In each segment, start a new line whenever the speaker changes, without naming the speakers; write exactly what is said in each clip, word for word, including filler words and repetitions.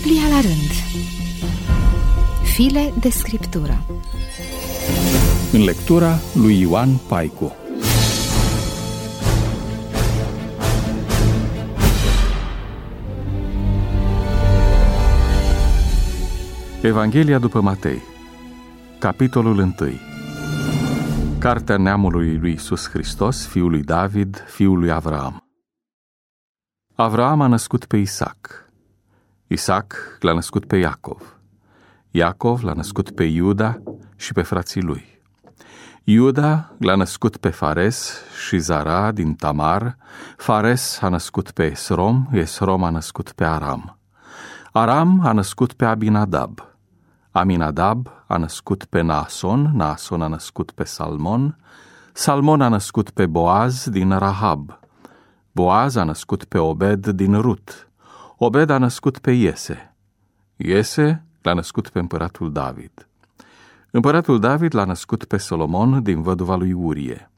Biblia la rând. File de scriptură.
În lectura lui Ioan Paicu. Evanghelia după Matei, capitolul unu. Cartea neamului lui Iisus Hristos, fiul lui David, fiul lui Avraam. Avraam a născut pe Isaac. Isaac l-a născut pe Iacov. Iacov l-a născut pe Iuda și pe frații lui. Iuda l-a născut pe Fares și Zara din Tamar. Fares a născut pe Esrom, Esrom a născut pe Aram. Aram a născut pe Aminadab. Aminadab a născut pe Naason, Naason a născut pe Salmon, Salmon a născut pe Boaz din Rahab. Boaz a născut pe Obed din Rut. Obed a născut pe Iese. Iese l-a născut pe împăratul David. Împăratul David l-a născut pe Solomon din văduva lui Urie.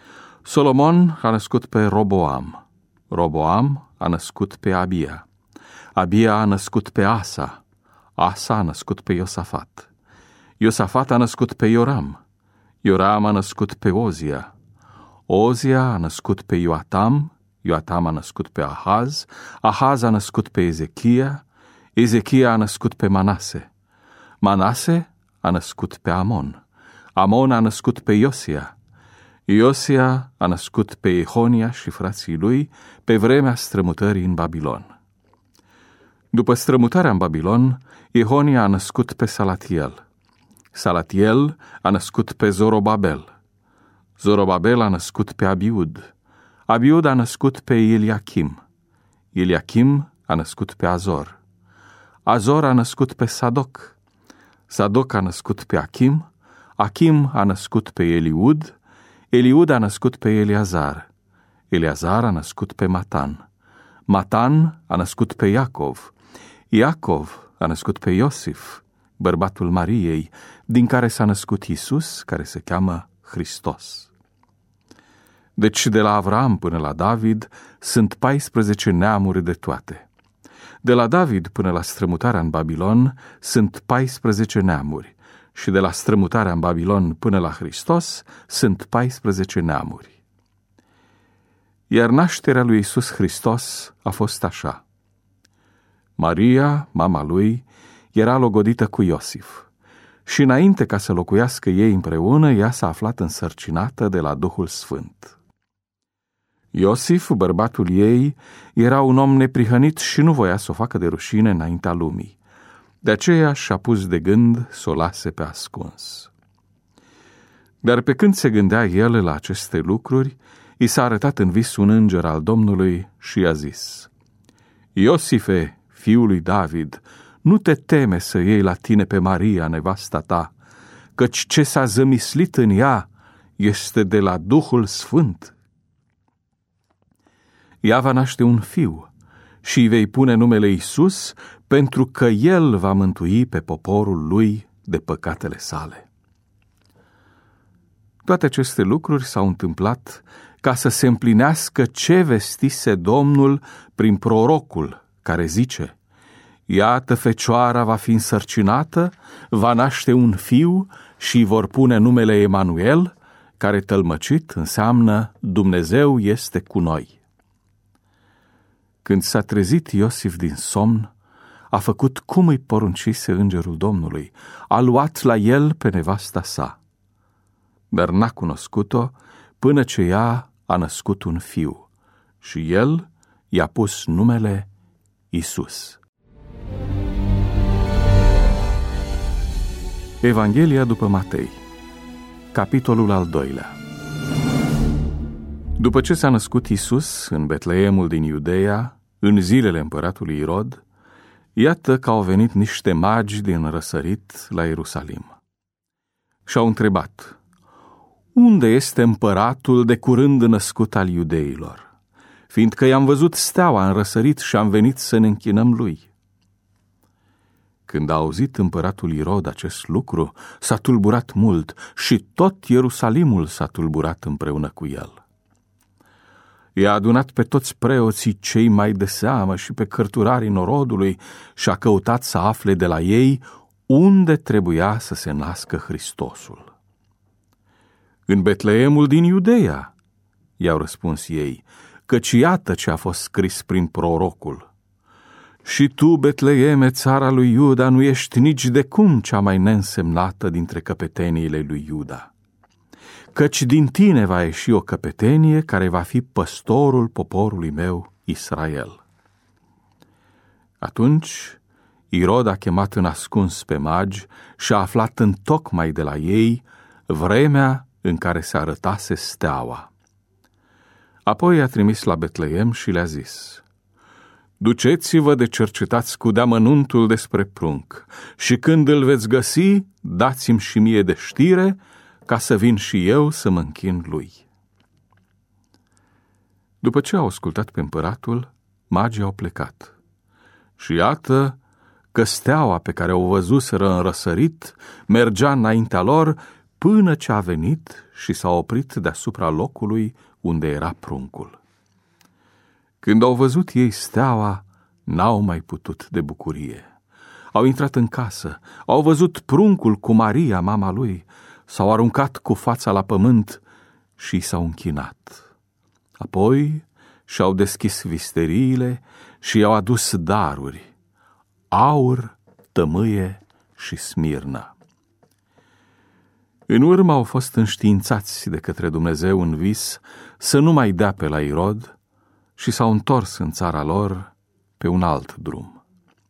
Solomon a născut pe Roboam. Roboam a născut pe Abia. Abia a născut pe Asa. Asa a născut pe Iosafat. Iosafat a născut pe Ioram. Ioram a născut pe Ozia. Ozia a născut pe Ioatam. Ioatam a născut pe Ahaz. Ahaz a născut pe Ezechia. Ezechia a născut pe Manase. Manase a născut pe Amon. Amon a născut pe Iosia. Iosia a născut pe Ehonia și frații lui pe vremea strămutării în Babilon. După strămutarea în Babilon, Ehonia a născut pe Salatiel. Salatiel a născut pe Zorobabel. Zorobabel a născut pe Abiud. Abiud a născut pe Eliachim. Eliachim a născut pe Azor. Azor a născut pe Sadoc. Sadoc a născut pe Achim. Achim a născut pe Eliud. Eliud a născut pe Eleazar. Eleazar a născut pe Matan. Matan a născut pe Iacov. Iacov a născut pe Iosif, bărbatul Mariei, din care s-a născut Iisus, care se cheamă Hristos. Deci de la Avraam până la David sunt paisprezece neamuri de toate. De la David până la strămutarea în Babilon sunt paisprezece neamuri și de la strămutarea în Babilon până la Hristos sunt paisprezece neamuri. Iar nașterea lui Iisus Hristos a fost așa. Maria, mama lui, era logodită cu Iosif și înainte ca să locuiască ei împreună, ea s-a aflat însărcinată de la Duhul Sfânt. Iosif, bărbatul ei, era un om neprihănit și nu voia să o facă de rușine înaintea lumii. De aceea și-a pus de gând să o lase pe ascuns. Dar pe când se gândea el la aceste lucruri, i s-a arătat în vis un înger al Domnului și i-a zis: Iosife, fiul lui David, nu te teme să iei la tine pe Maria, nevasta ta, căci ce s-a zămislit în ea este de la Duhul Sfânt. Ea va naște un fiu și îi vei pune numele Iisus, pentru că el va mântui pe poporul lui de păcatele sale. Toate aceste lucruri s-au întâmplat ca să se împlinească ce vestise Domnul prin prorocul, care zice: Iată, fecioara va fi însărcinată, va naște un fiu și îi vor pune numele Emanuel, care tălmăcit înseamnă Dumnezeu este cu noi. Când s-a trezit Iosif din somn, a făcut cum îi poruncise îngerul Domnului, a luat la el pe nevasta sa, dar n-a cunoscut-o până ce ea a născut un fiu și el i-a pus numele Iisus. Evanghelia după Matei, capitolul al doilea. După ce s-a născut Iisus în Betleemul din Iudeea, în zilele împăratului Irod, iată că au venit niște magi din răsărit la Ierusalim. Și-au întrebat: Unde este împăratul de curând născut al iudeilor? Fiindcă i-am văzut steaua în răsărit și am venit să ne închinăm lui. Când a auzit împăratul Irod acest lucru, s-a tulburat mult și tot Ierusalimul s-a tulburat împreună cu el. I-a adunat pe toți preoții cei mai de seamă și pe cărturarii norodului și a căutat să afle de la ei unde trebuia să se nască Hristosul. În Betleemul din Iudeea, i-au răspuns ei, căci iată ce a fost scris prin prorocul. Și tu, Betleeme, țara lui Iuda, nu ești nici de cum cea mai neînsemnată dintre căpeteniile lui Iuda, căci din tine va ieși o căpetenie care va fi păstorul poporului meu, Israel. Atunci Irod a chemat în ascuns pe magi și a aflat întocmai de la ei vremea în care se arătase steaua. Apoi a trimis la Betleem și le-a zis: duceți-vă de cercetați cu deamănuntul despre prunc și când îl veți găsi, dați-mi și mie de știre, ca să vin și eu să mă închin lui. După ce au ascultat pe împăratul, magii au plecat. Și iată că steaua pe care o văzuseră în răsărit mergea înaintea lor până ce a venit și s-a oprit deasupra locului unde era pruncul. Când au văzut ei steaua, n-au mai putut de bucurie. Au intrat în casă, au văzut pruncul cu Maria, mama lui, s-au aruncat cu fața la pământ și s-au închinat. Apoi și-au deschis visteriile și i-au adus daruri: aur, tămâie și smirnă. În urmă au fost înștiințați de către Dumnezeu în vis să nu mai dea pe la Irod și s-au întors în țara lor pe un alt drum.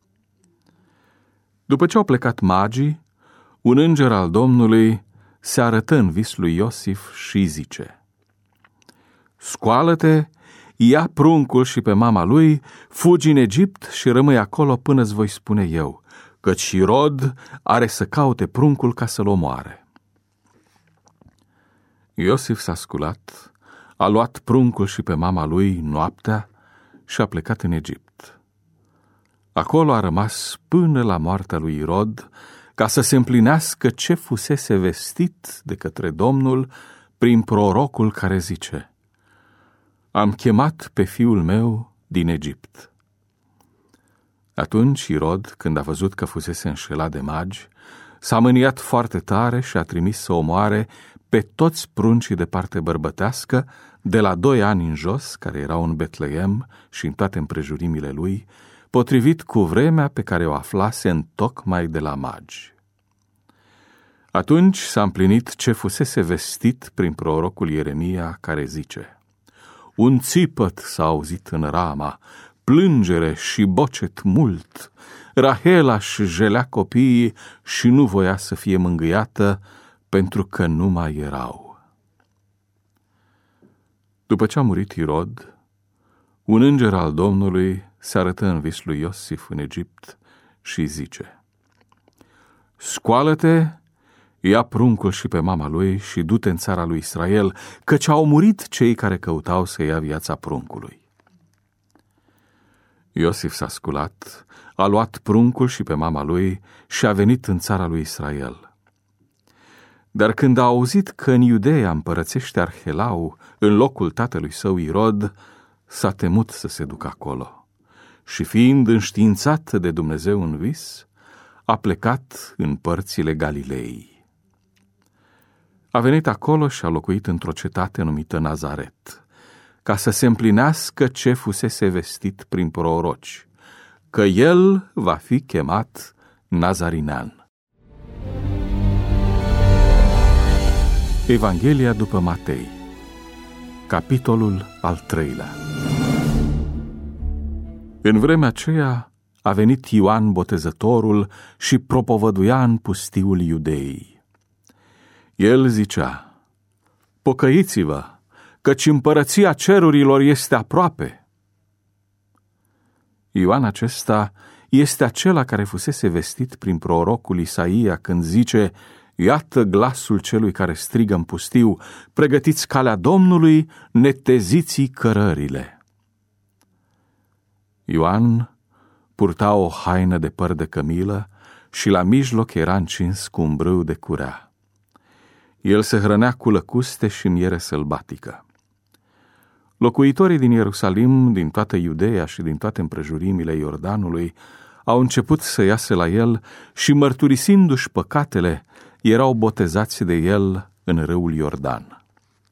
După ce au plecat magii, un înger al Domnului se arătă în vis lui Iosif și zice: scoală-te, ia pruncul și pe mama lui, fugi în Egipt și rămâi acolo până îți voi spune eu, căci Irod are să caute pruncul ca să-l omoare. Iosif s-a sculat, a luat pruncul și pe mama lui noaptea și a plecat în Egipt. Acolo a rămas până la moartea lui Irod, ca să se împlinească ce fusese vestit de către Domnul prin prorocul care zice: am chemat pe fiul meu din Egipt. Atunci Irod, când a văzut că fusese înșelat de magi, s-a mâniat foarte tare și a trimis să omoare pe toți pruncii de parte bărbătească, de la doi ani în jos, care erau în Betleem și în toate împrejurimile lui, potrivit cu vremea pe care o aflase întocmai de la magi. Atunci s-a împlinit ce fusese vestit prin prorocul Ieremia, care zice: un țipăt s-a auzit în Rama, plângere și bocet mult. Rahela își jelea copiii și nu voia să fie mângâiată, pentru că nu mai erau. După ce a murit Irod, un înger al Domnului se arătă în vis lui Iosif în Egipt și zice: scoală-te, ia pruncul și pe mama lui și du-te în țara lui Israel, căci au murit cei care căutau să ia viața pruncului. Iosif s-a sculat, a luat pruncul și pe mama lui și a venit în țara lui Israel. Dar când a auzit că în Iudeea împărățește Arhelau în locul tatălui său Irod, s-a temut să se ducă acolo și, fiind înștiințat de Dumnezeu în vis, a plecat în părțile Galilei. A venit acolo și a locuit într-o cetate numită Nazaret, ca să se împlinească ce fusese vestit prin proroci, că el va fi chemat Nazarinean. Evanghelia după Matei, capitolul al treilea. În vremea aceea a venit Ioan Botezătorul și propovăduia în pustiul Iudeii. El zicea: pocăiți-vă, căci împărăția cerurilor este aproape. Ioan acesta este acela care fusese vestit prin prorocul Isaia când zice: iată glasul celui care strigă în pustiu, pregătiți calea Domnului, neteziți cărările. Ioan purta o haină de păr de cămilă și la mijloc era încins cu un brâu de curea. El se hrănea cu lăcuste și miere sălbatică. Locuitorii din Ierusalim, din toată Iudeea și din toate împrejurimile Iordanului, au început să iasă la el și, mărturisindu-și păcatele, erau botezați de el în râul Iordan.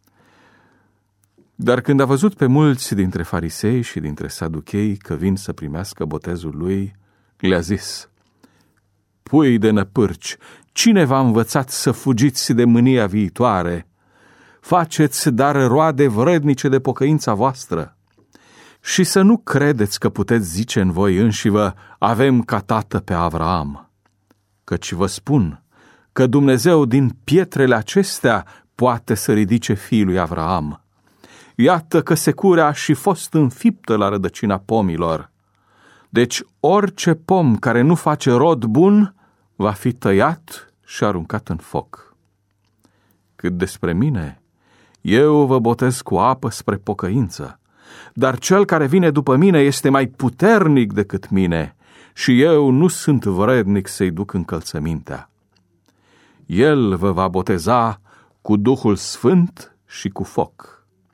Dar când a văzut pe mulți dintre farisei și dintre saduchei că vin să primească botezul lui, le-a zis: Pui de năpârci, cine v-a învățat să fugiți de mânia viitoare? Faceți dar roade vrednice de pocăința voastră. Și să nu credeți că puteți zice în voi înșivă: avem ca tată pe Avraam. Căci vă spun că Dumnezeu din pietrele acestea poate să ridice fiul lui Avraam. Iată că securea a și fost înfiptă la rădăcina pomilor. Deci orice pom care nu face rod bun va fi tăiat și aruncat în foc. Cât despre mine, eu vă botez cu apă spre pocăință, dar cel care vine după mine este mai puternic decât mine și eu nu sunt vrednic să-i duc încălțămintea. El vă va boteza cu Duhul Sfânt și cu foc.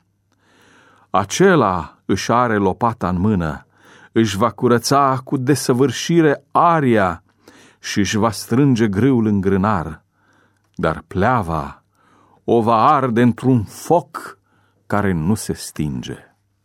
Acela își are lopata în mână, își va curăța cu desăvârșire aria și își va strânge grâul în grânar, dar pleava o va arde într-un foc care nu se stinge.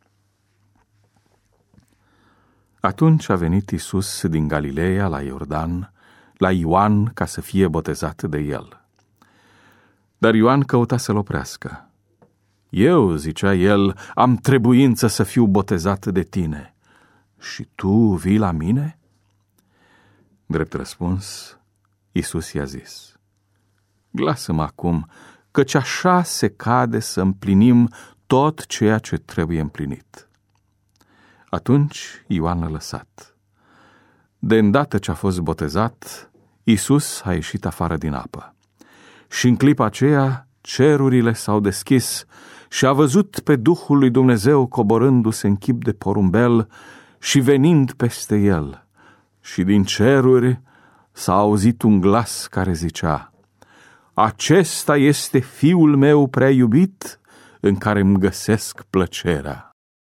Atunci a venit Iisus din Galileea la Iordan, la Ioan, ca să fie botezat de el. Dar Ioan căuta să-l oprească. Eu, zicea el, am trebuință să fiu botezat de tine. Și tu vii la mine? Drept răspuns, Iisus i-a zis: Lasă-mă acum, căci așa se cade să împlinim tot ceea ce trebuie împlinit. Atunci Ioan l-a lăsat. De îndată ce a fost botezat, Iisus a ieșit afară din apă. Și în clipa aceea cerurile s-au deschis și a văzut pe Duhul lui Dumnezeu coborându-se în chip de porumbel și venind peste el. Și din ceruri s-a auzit un glas care zicea: Acesta este Fiul meu prea iubit, în care îmi găsesc plăcerea.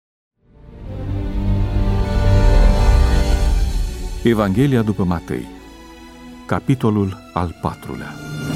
Evanghelia după Matei, capitolul al patrulea.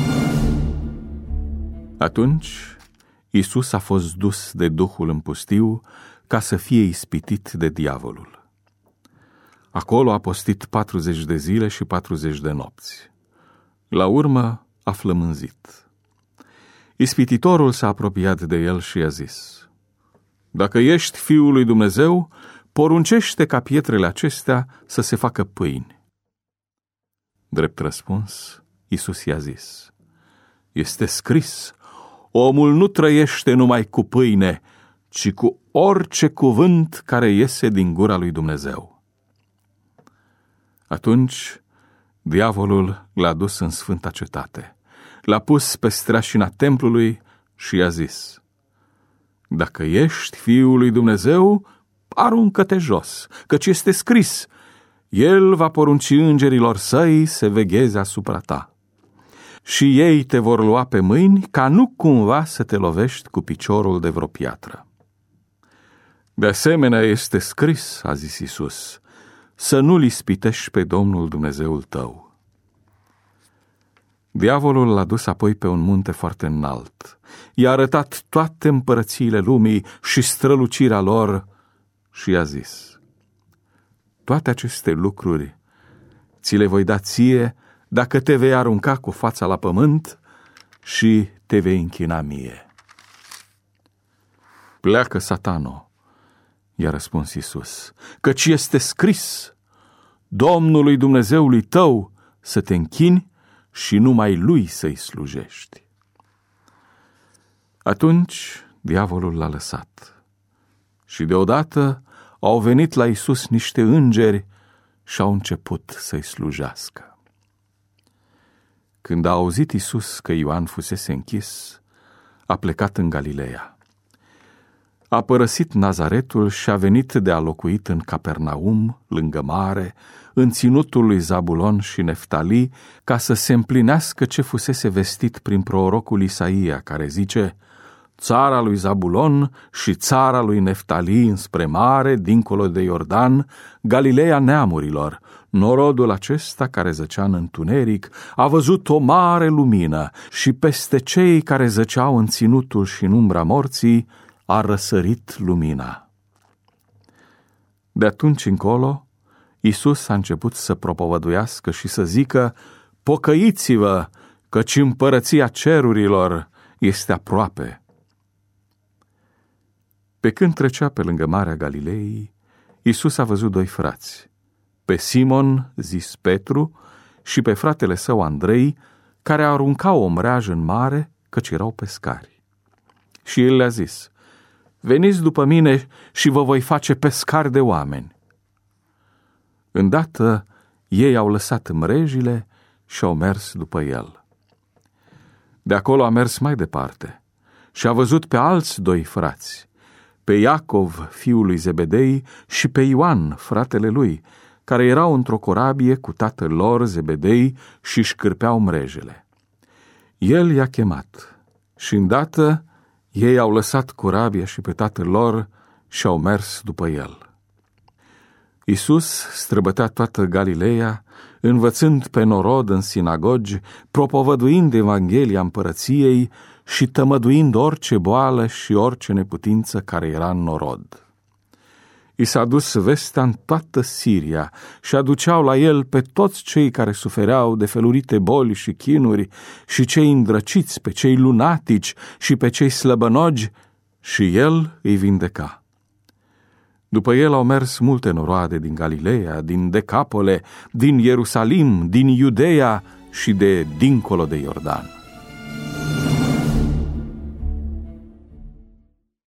Atunci Iisus a fost dus de Duhul în pustiu ca să fie ispitit de diavolul. Acolo a postit patruzeci de zile și patruzeci de nopți. La urmă a flămânzit. Ispititorul s-a apropiat de el și i-a zis: Dacă ești Fiul lui Dumnezeu, poruncește ca pietrele acestea să se facă pâini. Drept răspuns, Iisus i-a zis: Este scris, omul nu trăiește numai cu pâine, ci cu orice cuvânt care iese din gura lui Dumnezeu. Atunci, diavolul l-a dus în sfânta cetate, l-a pus pe streașina templului și i-a zis: Dacă ești Fiul lui Dumnezeu, aruncă-te jos, căci este scris: El va porunci îngerilor săi să vegheze asupra ta. Și ei te vor lua pe mâini, ca nu cumva să te lovești cu piciorul de vreo piatră. De asemenea este scris, a zis Iisus, să nu-L ispitești pe Domnul Dumnezeul tău. Diavolul l-a dus apoi pe un munte foarte înalt, i-a arătat toate împărățiile lumii și strălucirea lor și i-a zis: Toate aceste lucruri ți le voi da ție dacă te vei arunca cu fața la pământ și te vei închina mie. Pleacă, Satano, i-a răspuns Iisus, căci este scris: Domnului Dumnezeului tău să te închini și numai Lui să-i slujești. Atunci diavolul l-a lăsat și deodată au venit la Iisus niște îngeri și au început să-i slujească. Când a auzit Iisus că Ioan fusese închis, a plecat în Galileea. A părăsit Nazaretul și a venit de a locuit în Capernaum, lângă mare, în ținutul lui Zabulon și Neftali, ca să se împlinească ce fusese vestit prin prorocul Isaia, care zice: țara lui Zabulon și țara lui Neftali înspre mare, dincolo de Iordan, Galileea neamurilor. Norodul acesta care zăcea în întuneric a văzut o mare lumină și peste cei care zăceau în ținutul și în umbra morții a răsărit lumina. De atunci încolo, Iisus a început să propovăduiască și să zică: pocăiți-vă, căci împărăția cerurilor este aproape. Pe când trecea pe lângă Marea Galilei, Iisus a văzut doi frați, pe Simon, zis Petru, și pe fratele său Andrei, care aruncau o mreajă în mare, căci erau pescari. Și el le-a zis: veniți după mine și vă voi face pescari de oameni. Îndată ei au lăsat mrejile și au mers după el. De acolo a mers mai departe și a văzut pe alți doi frați, pe Iacov, fiul lui Zebedei, și pe Ioan, fratele lui, care erau într-o corabie cu tatăl lor, Zebedei, și își cârpeau mrejele. El i-a chemat și îndată ei au lăsat corabia și pe tatăl lor și au mers după el. Iisus străbătea toată Galileea, învățând pe norod în sinagogi, propovăduind Evanghelia împărăției și tămăduind orice boală și orice neputință care era în norod. I s-a dus vestea în toată Siria și aduceau la el pe toți cei care sufereau de felurite boli și chinuri, și cei îndrăciți, pe cei lunatici și pe cei slăbănogi, și el îi vindeca. După el au mers multe noroade din Galileea, din Decapole, din Ierusalim, din Iudeea și de dincolo de Iordan.